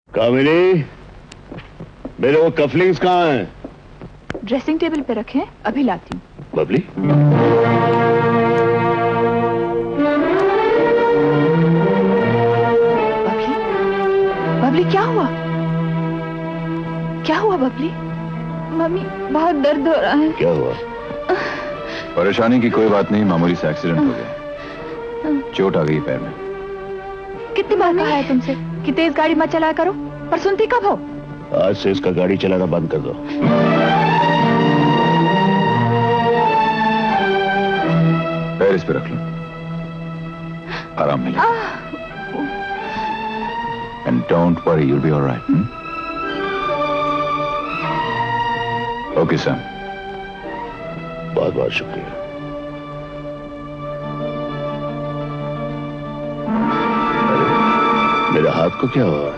कामिनी, मेरे वो कफलिंग्स कहाँ हैं? ड्रेसिंग टेबल पे रखे हैं, अभी लाती हूँ। बबली, बबली क्या हुआ? क्या हुआ बबली? मम्मी बहुत दर्द हो रहा है। क्या हुआ? परेशानी की कोई बात नहीं, मामूली से एक्सीडेंट हो गया, चोट आ गई पैर में। कितनी बार कहा है तुमसे कि तेज गाड़ी मत चलाया करो, पर सुनती कब हो? आज से इसका गाड़ी चलाना बंद कर दो। पैर इस पे रख लो, आराम मिलेगा। And don't worry, you'll be all right. Okay, Sam. बहुत बहुत शुक्रिया। मेरे हाथ को क्या हुआ?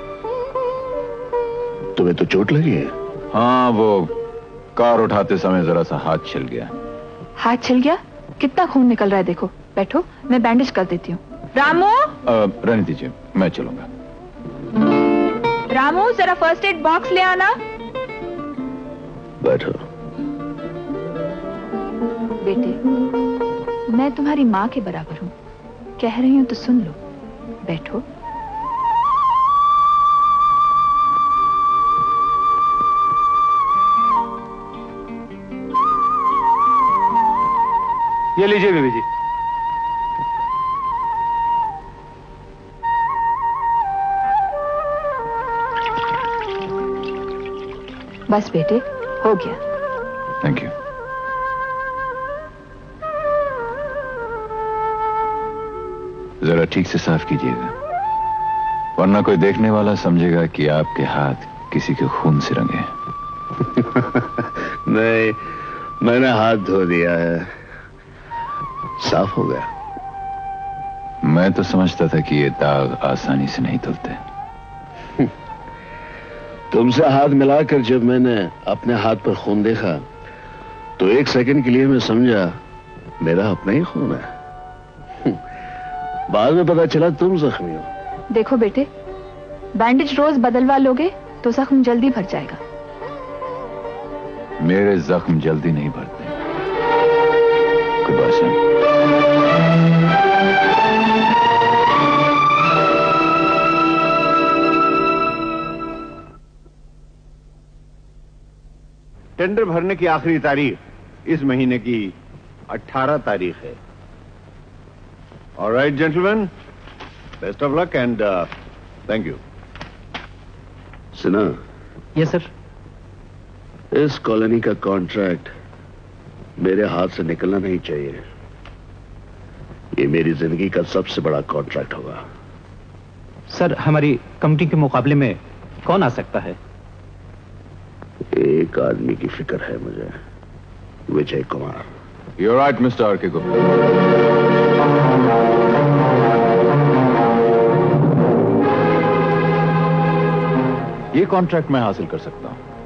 तुम्हें तो चोट लगी है? हाँ, वो कार उठाते समय जरा सा हाथ छिल गया। हाथ छिल गया? कितना खून निकल रहा है देखो। बैठो, मैं बैंडेज कर देती हूँ। रामू, रहने दीजिए, मैं चलूंगा। रामू, जरा फर्स्ट एड बॉक्स ले आना। बैठो। बेटे, मैं तुम्हारी माँ के बराबर हूँ, कह रही हूँ तो सुन लो। बैठो। ये लीजिए बीबी जी। बस बेटे, हो गया। Thank you. जरा ठीक से साफ कीजिएगा, वरना कोई देखने वाला समझेगा कि आपके हाथ किसी के खून से रंगे हैं। नहीं, मैंने हाथ धो दिया है, साफ हो गया। मैं तो समझता था कि ये दाग आसानी से नहीं धुलते। तुमसे हाथ मिलाकर जब मैंने अपने हाथ पर खून देखा तो एक सेकंड के लिए मैं समझा मेरा अपना ही खून है। बाद में पता चला तुम जख्मी हो। देखो बेटे, बैंडेज रोज बदलवा लोगे तो जख्म जल्दी भर जाएगा। मेरे जख्म जल्दी नहीं भरते। Good bye. टेंडर भरने की आखिरी तारीख इस महीने की 18 तारीख है। Alright gentleman, best of luck and thank you. सुना? Yes sir. इस कॉलोनी का कॉन्ट्रैक्ट मेरे हाथ से निकलना नहीं चाहिए। ये मेरी जिंदगी का सबसे बड़ा कॉन्ट्रैक्ट होगा। सर, हमारी कंपनी के मुकाबले में कौन आ सकता है? एक आदमी की फिक्र है मुझे, Vijay Kumar. You're right, Mr. R.K. Gupta. ये कॉन्ट्रैक्ट मैं हासिल कर सकता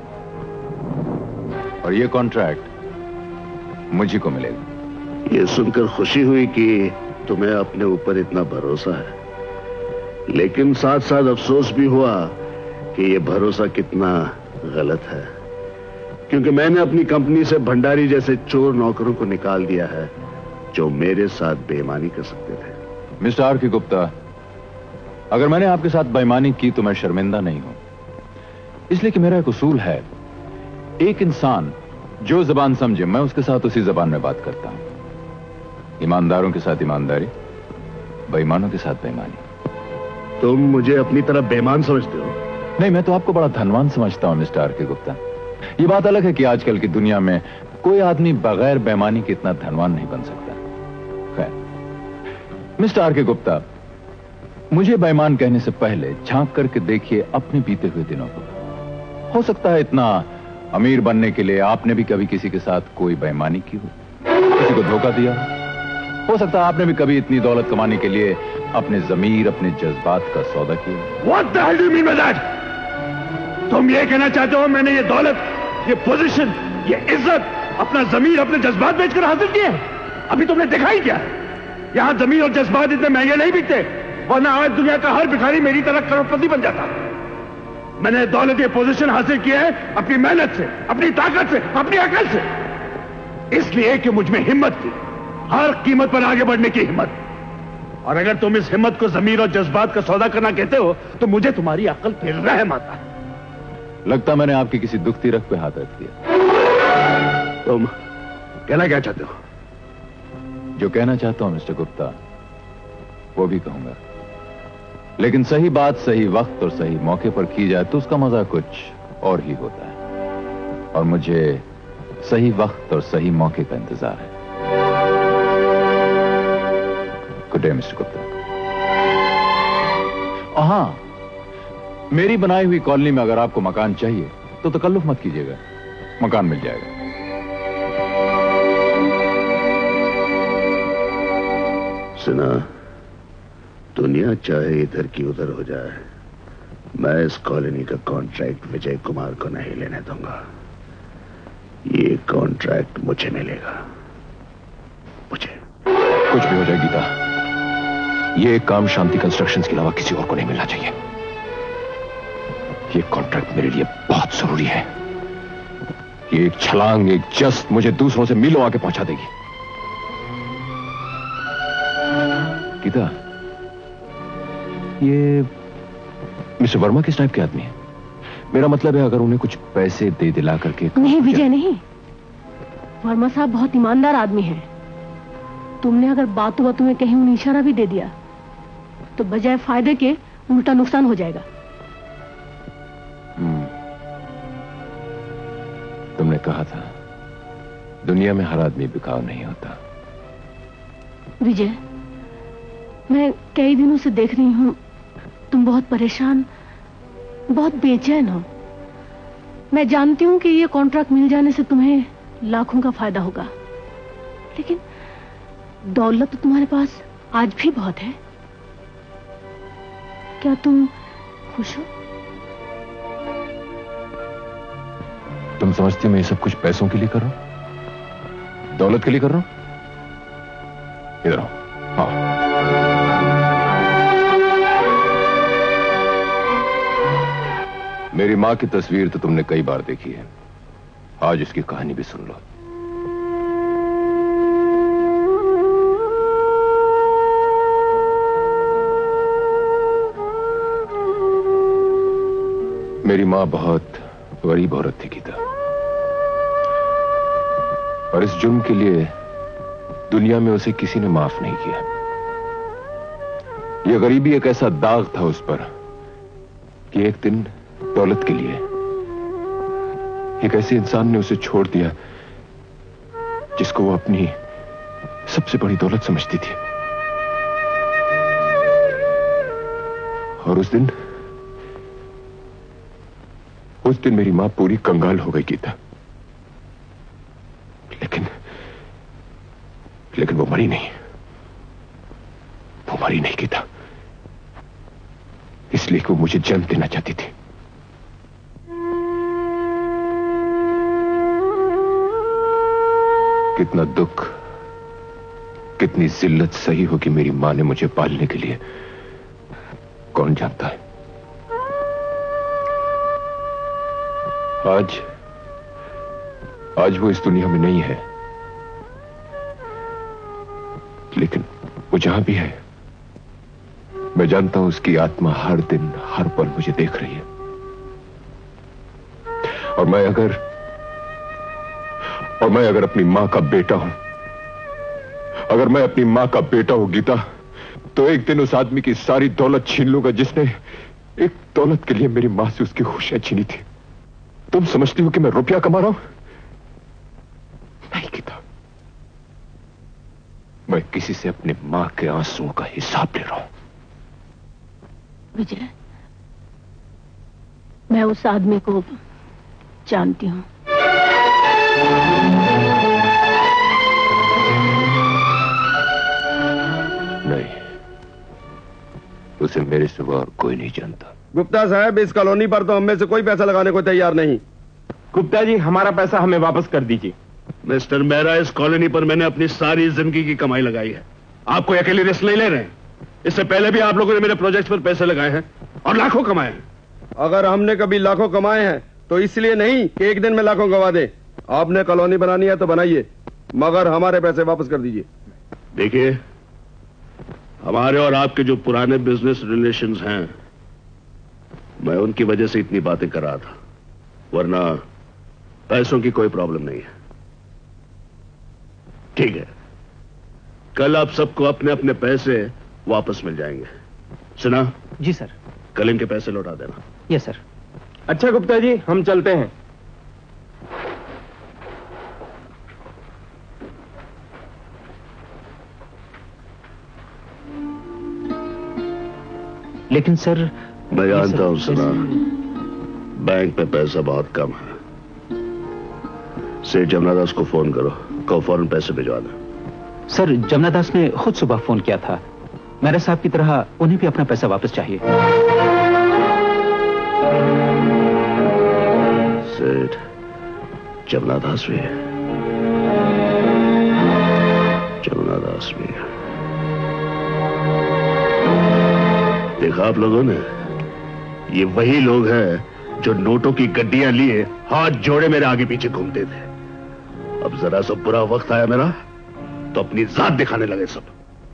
हूं और ये कॉन्ट्रैक्ट मुझे को मिलेगा। ये सुनकर खुशी हुई कि तुम्हें अपने ऊपर इतना भरोसा है, लेकिन साथ साथ अफसोस भी हुआ कि ये भरोसा कितना गलत है, क्योंकि मैंने अपनी कंपनी से भंडारी जैसे चोर नौकरों को निकाल दिया है जो मेरे साथ बेईमानी कर सकते थे। Mister R K. गुप्ता, अगर मैंने आपके साथ बेईमानी की तो मैं शर्मिंदा नहीं हूं, इसलिए कि मेरा एक उसूल है, एक इंसान जो जबान समझे मैं उसके साथ उसी जबान में बात करता हूं। ईमानदारों के साथ ईमानदारी, बेईमानों के साथ बेईमानी। तुम मुझे अपनी तरफ बेईमान समझते हो? नहीं, मैं तो आपको बड़ा धनवान समझता हूं मिस्टर आर.के. गुप्ता। ये बात अलग है कि आजकल की दुनिया में कोई आदमी बगैर बेईमानी के इतना धनवान नहीं बन सकता। खैर, मिस्टर आर.के. गुप्ता, मुझे बेईमान कहने से पहले झांक करके देखिए अपने बीते हुए दिनों को। हो सकता है इतना अमीर बनने के लिए आपने भी कभी किसी के साथ कोई बेईमानी की हो, किसी को धोखा दिया हो सकता है आपने भी कभी इतनी दौलत कमाने के लिए अपने जमीर, अपने जज्बात का सौदा किया। What the hell do you mean by that? तुम ये कहना चाहते हो मैंने ये दौलत, ये पोजीशन, ये इज्जत अपना जमीर, अपने जज्बात बेचकर हासिल किए? अभी तुमने देखा ही क्या? यहां जमीर और जज्बात इतने महंगे नहीं बिकते, वरना आज दुनिया का हर भिखारी मेरी तरह करोड़पति बन जाता। मैंने दौलत ये पोजीशन हासिल किया है अपनी मेहनत से, अपनी ताकत से, अपनी अकल से, इसलिए कि मुझ में हिम्मत थी, हर कीमत पर आगे बढ़ने की हिम्मत। और अगर तुम इस हिम्मत को ज़मीर और जज्बात का सौदा करना कहते हो तो मुझे तुम्हारी अकल फिर रहम आता है। लगता मैंने आपकी किसी दुख तीरक पे हाथ रख दिया। तुम कहना क्या चाहते हो? जो कहना चाहता हूं मिस्टर गुप्ता वो भी कहूंगा, लेकिन सही बात सही वक्त और सही मौके पर की जाए तो उसका मजा कुछ और ही होता है, और मुझे सही वक्त और सही मौके का इंतजार है। Good day mister Gupta. हाँ, मेरी बनाई हुई कॉलोनी में अगर आपको मकान चाहिए तो तकल्लुफ मत कीजिएगा, मकान मिल जाएगा। सुना, दुनिया चाहे इधर की उधर हो जाए, मैं इस कॉलोनी का कॉन्ट्रैक्ट विजय कुमार को नहीं लेने दूंगा। ये कॉन्ट्रैक्ट मुझे मिलेगा, मुझे। कुछ भी हो जाए गीता, ये काम शांति कंस्ट्रक्शंस के अलावा किसी और को नहीं मिलना चाहिए। ये कॉन्ट्रैक्ट मेरे लिए बहुत जरूरी है। ये एक छलांग, एक जस्ट मुझे दूसरों से मीलों आगे पहुंचा देगी। गीता, ये मिस्टर वर्मा किस टाइप के आदमी है? मेरा मतलब है अगर उन्हें कुछ पैसे दे दिला करके। नहीं विजय, नहीं। वर्मा साहब बहुत ईमानदार आदमी हैं। तुमने अगर बातों बातों में कहीं उन्हें इशारा भी दे दिया तो बजाय फायदे के उल्टा नुकसान हो जाएगा। तुमने कहा था दुनिया में हर आदमी बिकाऊ नहीं होता। विजय, मैं कई दिनों से देख रही हूं तुम बहुत परेशान, बहुत बेचैन हो। मैं जानती हूं कि ये कॉन्ट्रैक्ट मिल जाने से तुम्हें लाखों का फायदा होगा, लेकिन दौलत तो तुम्हारे पास आज भी बहुत है। क्या तुम खुश हो? तुम समझती हो मैं ये सब कुछ पैसों के लिए कर रहा हूं, दौलत के लिए कर रहा हूं? इधर आओ। हाँ, मेरी मां की तस्वीर तो तुमने कई बार देखी है, आज इसकी कहानी भी सुन लो। मेरी मां बहुत गरीब औरत थी गीता, और इस जुर्म के लिए दुनिया में उसे किसी ने माफ नहीं किया। यह गरीबी एक ऐसा दाग था उस पर कि एक दिन दौलत के लिए एक ऐसे इंसान ने उसे छोड़ दिया जिसको वो अपनी सबसे बड़ी दौलत समझती थी। और उस दिन मेरी मां पूरी कंगाल हो गई गीता। लेकिन वो मरी नहीं, वो मरी नहीं गीता, इसलिए कि वो मुझे जन्म देना चाहती थी। कितना दुख, कितनी जिल्लत सही होगी मेरी मां ने मुझे पालने के लिए, कौन जानता है। आज वो इस दुनिया में नहीं है, लेकिन वो जहां भी है मैं जानता हूं उसकी आत्मा हर दिन हर पल मुझे देख रही है। और मैं अगर अपनी मां का बेटा हूं, अगर मैं अपनी मां का बेटा हूं गीता, तो एक दिन उस आदमी की सारी दौलत छीन लूंगा जिसने एक दौलत के लिए मेरी मां से उसकी खुशियां छीनी थी। तुम समझती हो कि मैं रुपया कमा रहा हूं? नहीं गीता, मैं किसी से अपने मां के आंसुओं का हिसाब ले रहा हूं। विजय, मैं उस आदमी को जानती हूं। नहीं, उसे मेरे सिवा और कोई नहीं जानता। गुप्ता साहब, इस कॉलोनी पर तो हम में से कोई पैसा लगाने को तैयार नहीं। गुप्ता जी, हमारा पैसा हमें वापस कर दीजिए। मिस्टर मेहरा, इस कॉलोनी पर मैंने अपनी सारी जिंदगी की कमाई लगाई है। आप कोई अकेले रिस्क नहीं ले रहे हैं। इससे पहले भी आप लोगों ने मेरे प्रोजेक्ट पर पैसे लगाए हैं और लाखों कमाए हैं। अगर हमने कभी लाखों कमाए हैं तो इसलिए नहीं कि एक दिन में लाखों गवा दें। आपने कॉलोनी बनानी है तो बनाइए, मगर हमारे पैसे वापस कर दीजिए। देखिए, हमारे और आपके जो पुराने बिजनेस रिलेशंस हैं, मैं उनकी वजह से इतनी बातें कर रहा था, वरना पैसों की कोई प्रॉब्लम नहीं है। ठीक है, कल आप सबको अपने अपने पैसे वापस मिल जाएंगे। सुना? जी सर। कल इनके पैसे लौटा देना। Yes sir. अच्छा गुप्ता जी, हम चलते हैं। लेकिन सर, मैं जानता हूं सुना, बैंक पे पैसा बहुत कम है। सेठ जमनादास को फोन करो, कहो फौरन पैसे भिजवा दे। सर, जमनादास ने खुद सुबह फोन किया था। मेरे साहब की तरह उन्हें भी अपना पैसा वापस चाहिए। सेठ जमनादास भी है, जमनादास भी है। देखा आप लोगों ने, ये वही लोग हैं जो नोटों की गड्डियां लिए हाथ जोड़े मेरे आगे पीछे घूमते थे। अब जरा सा बुरा वक्त आया मेरा तो अपनी जात दिखाने लगे सब।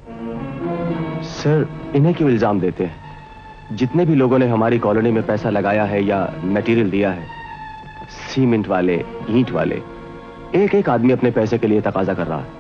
सर, इन्हें क्यों इल्जाम देते हैं? जितने भी लोगों ने हमारी कॉलोनी में पैसा लगाया है या मटेरियल दिया है, सीमेंट वाले, ईंट वाले, एक एक आदमी अपने पैसे के लिए तकाजा कर रहा है।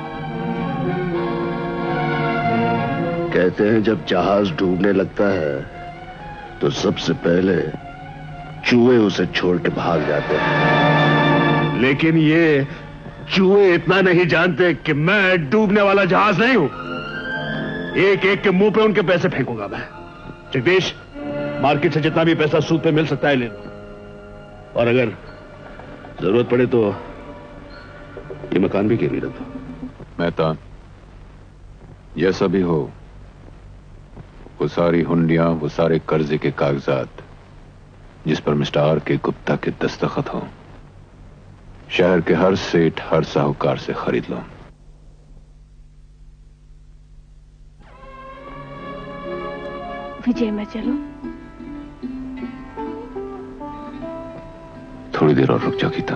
कहते हैं जब जहाज डूबने लगता है तो सबसे पहले चूहे उसे छोड़ के भाग जाते हैं, लेकिन ये चूहे इतना नहीं जानते कि मैं डूबने वाला जहाज नहीं हूं। एक एक के मुंह पे उनके पैसे फेंकूंगा मैं। जगदीश, मार्केट से जितना भी पैसा सूद पे मिल सकता है ले लो, और अगर जरूरत पड़े तो ये मकान भी गिरवी रख दो। मेहता, जैसा भी हो, वो सारी हुंडियां, वो सारे कर्जे के कागजात जिस पर मिस्टर आर के गुप्ता के दस्तखत हो, शहर के हर सेठ, हर साहूकार से खरीद लो। विजय, मैं चलूं? थोड़ी देर और रुक जाओ गीता।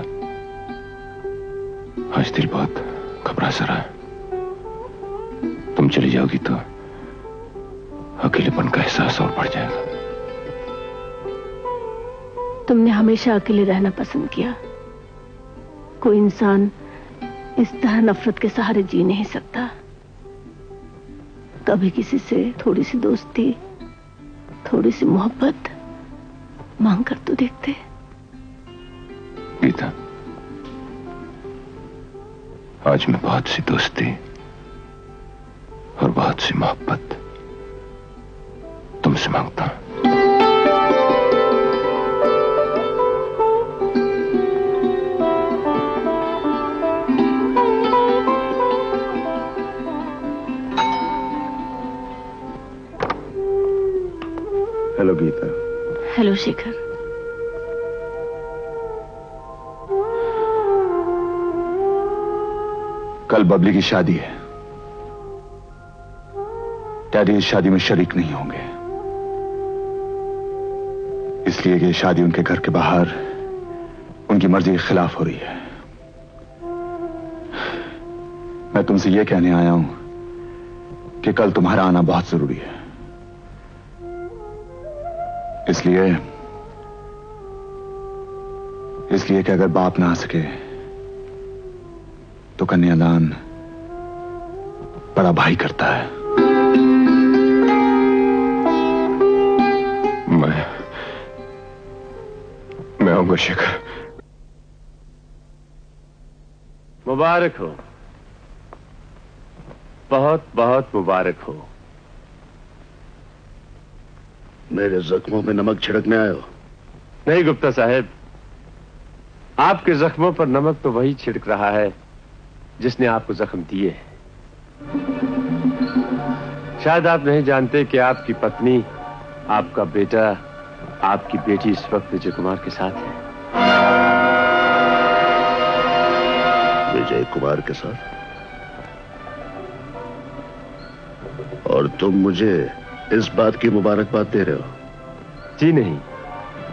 आज दिल बहुत घबरा सा रहा है। तुम चली जाओगी तो अकेलेपन का एहसास और बढ़ जाएगा। तुमने हमेशा अकेले रहना पसंद किया। कोई इंसान इस तरह नफरत के सहारे जी नहीं सकता। कभी किसी से थोड़ी सी दोस्ती, थोड़ी सी मोहब्बत मांग कर तो देखते। गीता, आज मैं बहुत सी दोस्ती और बहुत सी मोहब्बत तुमसे मांगता हूं। हेलो गीता। हेलो शेखर। कल बबली की शादी है। डैडी इस शादी में शरीक नहीं होंगे, इसलिए कि शादी उनके घर के बाहर उनकी मर्जी के खिलाफ हो रही है। मैं तुमसे यह कहने आया हूं कि कल तुम्हारा आना बहुत जरूरी है। इसलिए कि अगर बाप ना आ सके तो कन्यादान बड़ा भाई करता है। मैं आऊंगा शेखर। मुबारक हो, बहुत बहुत मुबारक हो। मेरे जख्मों में नमक छिड़कने आए हो? नहीं गुप्ता साहब, आपके जख्मों पर नमक तो वही छिड़क रहा है जिसने आपको जख्म दिए हैं। शायद आप नहीं जानते कि आपकी पत्नी, आपका बेटा, आपकी बेटी इस वक्त विजय कुमार के साथ है। विजय कुमार के साथ? और तुम मुझे इस बात की मुबारकबाद दे रहे हो? जी नहीं,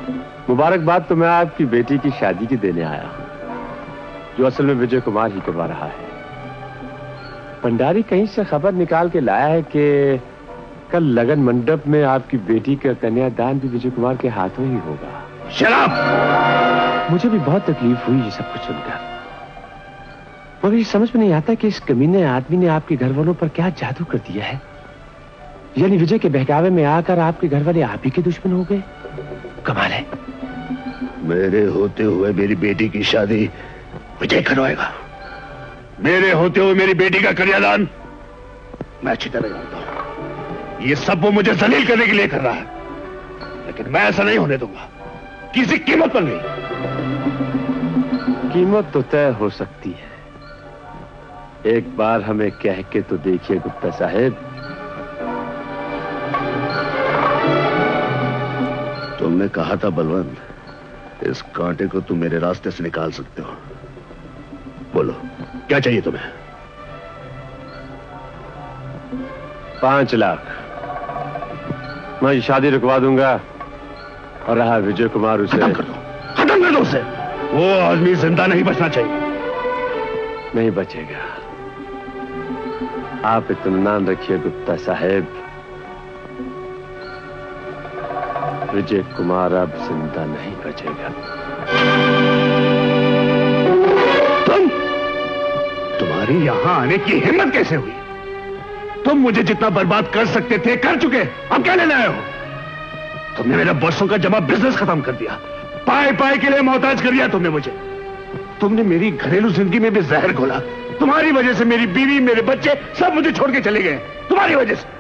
मुबारकबाद तो मैं आपकी बेटी की शादी की देने आया हूं, जो असल में विजय कुमार ही करवा रहा है। भंडारी कहीं से खबर निकाल के लाया है कि कल लगन मंडप में आपकी बेटी का कन्यादान भी विजय कुमार के हाथों ही होगा। शराब! मुझे भी बहुत तकलीफ हुई ये सब कुछ सुनकर, मगर ये समझ में नहीं आता कि इस कमीने आदमी ने आपके घर वालों पर क्या जादू कर दिया है। यानी विजय के बहकावे में आकर आपके घर वाले आप ही के दुश्मन हो गए। कमाल है। मेरे होते हुए मेरी बेटी की शादी विजय करवाएगा। मेरे होते हुए मेरी बेटी का कन्यादान मैं अच्छी तरह जानता हूं। ये सब वो मुझे जलील करने के लिए कर रहा है, लेकिन मैं ऐसा नहीं होने दूंगा, किसी कीमत पर नहीं। कीमत तो तय हो सकती है, एक बार हमें कह के तो देखिए गुप्ता साहब। तुमने कहा था बलवंत, इस कांटे को तुम मेरे रास्ते से निकाल सकते हो। बोलो क्या चाहिए तुम्हें? 5 लाख मैं ये शादी रुकवा दूंगा, और रहा विजय कुमार उसे खत्म कर दो उसे। वो आदमी जिंदा नहीं बचना चाहिए। नहीं बचेगा, आप इत्मीनान रखिए गुप्ता साहब, विजय कुमार अब जिंदा नहीं बचेगा। तुम्हारी यहां आने की हिम्मत कैसे हुई? तुम मुझे जितना बर्बाद कर सकते थे कर चुके, अब क्या लेने आए हो? तुमने मेरा बरसों का जमा बिजनेस खत्म कर दिया, पाए पाए के लिए मोहताज कर दिया तुमने मुझे। तुमने मेरी घरेलू जिंदगी में भी जहर घोला। तुम्हारी वजह से मेरी बीवी, मेरे बच्चे सब मुझे छोड़ के चले गए, तुम्हारी वजह से।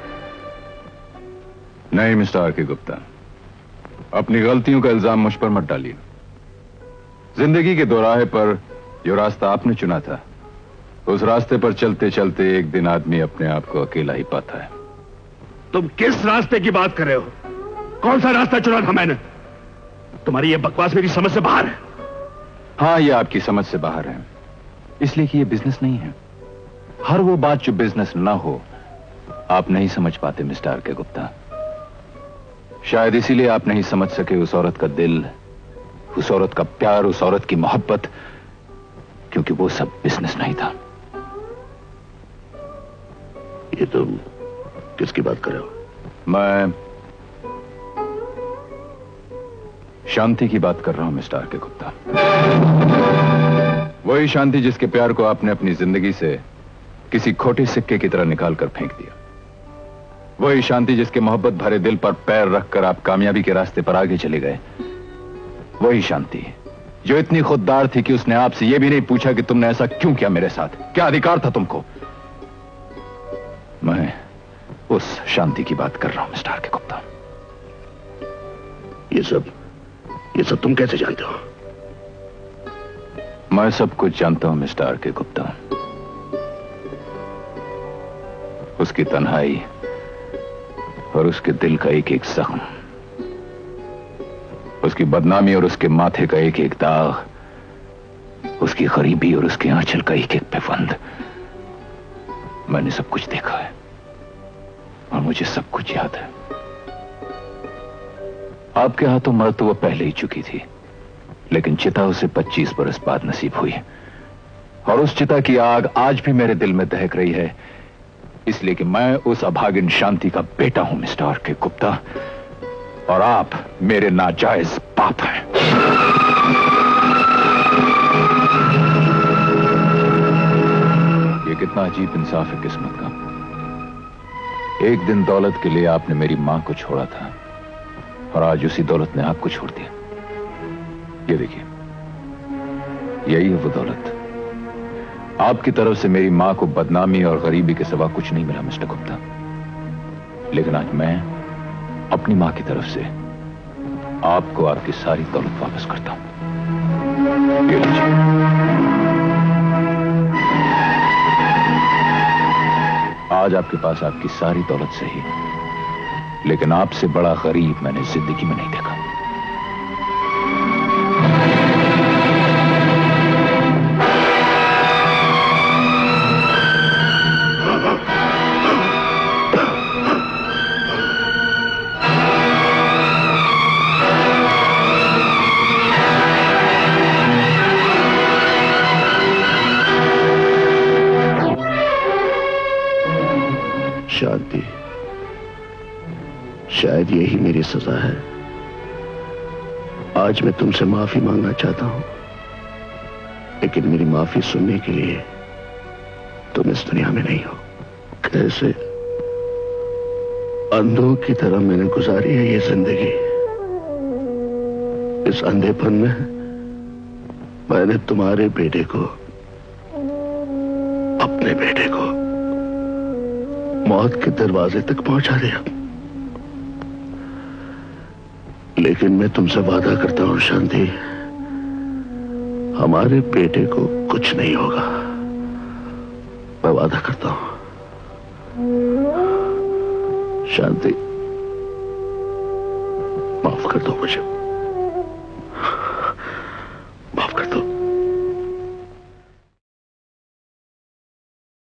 नहीं मिस्टर आर के गुप्ता, अपनी गलतियों का इल्जाम मुझ पर मत डालिए। जिंदगी के दोराहे पर जो रास्ता आपने चुना था, उस रास्ते पर चलते चलते एक दिन आदमी अपने आप को अकेला ही पाता है। तुम किस रास्ते की बात कर रहे हो? कौन सा रास्ता चुना था मैंने? तुम्हारी ये बकवास मेरी समझ से बाहर है। हाँ, ये आपकी समझ से बाहर है, इसलिए कि ये बिजनेस नहीं है। हर वो बात जो बिजनेस ना हो आप नहीं समझ पाते मिस्टर आर के गुप्ता। शायद इसीलिए आप नहीं समझ सके उस औरत का दिल, उस औरत का प्यार, उस औरत की मोहब्बत, क्योंकि वो सब बिजनेस नहीं था। ये तुम किसकी बात कर रहे हो? मैं शांति की बात कर रहा हूं मिस्टर आर के गुप्ता। वही शांति जिसके प्यार को आपने अपनी जिंदगी से किसी खोटे सिक्के की तरह निकाल कर फेंक दिया। वही शांति जिसके मोहब्बत भरे दिल पर पैर रखकर आप कामयाबी के रास्ते पर आगे चले गए। वही शांति जो इतनी खुददार थी कि उसने आपसे यह भी नहीं पूछा कि तुमने ऐसा क्यों किया मेरे साथ, क्या अधिकार था तुमको। मैं उस शांति की बात कर रहा हूं मिस्टर आर के गुप्ता। ये सब तुम कैसे जानते हो? मैं सब कुछ जानता हूं मिस्टर आर के गुप्ता। उसकी तन्हाई और उसके दिल का एक एक जख्म, उसकी बदनामी और उसके माथे का एक एक दाग, उसकी गरीबी और उसके आंचल का एक एक पिफंद, मैंने सब कुछ देखा है और मुझे सब कुछ याद है। आपके हाथों मौत तो वो पहले ही चुकी थी, लेकिन चिता उसे 25 बरस बाद नसीब हुई, और उस चिता की आग आज भी मेरे दिल में दहक रही है, इसलिए कि मैं उस अभागिन शांति का बेटा हूं मिस्टर आर के गुप्ता, और आप मेरे नाजायज बाप हैं। ये कितना अजीब इंसाफ है किस्मत का। एक दिन दौलत के लिए आपने मेरी मां को छोड़ा था, और आज उसी दौलत ने आपको छोड़ दिया। ये देखिए, यही है वो दौलत। आपकी तरफ से मेरी मां को बदनामी और गरीबी के सिवा कुछ नहीं मिला मिस्टर गुप्ता, लेकिन आज मैं अपनी मां की तरफ से आपको आपकी सारी दौलत वापस करता हूं। ये लीजिए। आज आपके पास आपकी सारी दौलत सही, लेकिन आपसे बड़ा गरीब मैंने जिंदगी में नहीं देखा। शायद यही मेरी सजा है। आज मैं तुमसे माफी मांगना चाहता हूं, लेकिन मेरी माफी सुनने के लिए तुम इस दुनिया में नहीं हो। कैसे अंधों की तरह मैंने गुजारी है ये जिंदगी। इस अंधेपन में मैंने तुम्हारे बेटे को, अपने बेटे को मौत के दरवाजे तक पहुंचा दिया। लेकिन मैं तुमसे वादा करता हूं शांति, हमारे बेटे को कुछ नहीं होगा। मैं वादा करता हूं। शांति, माफ कर दो मुझे, माफ कर दो।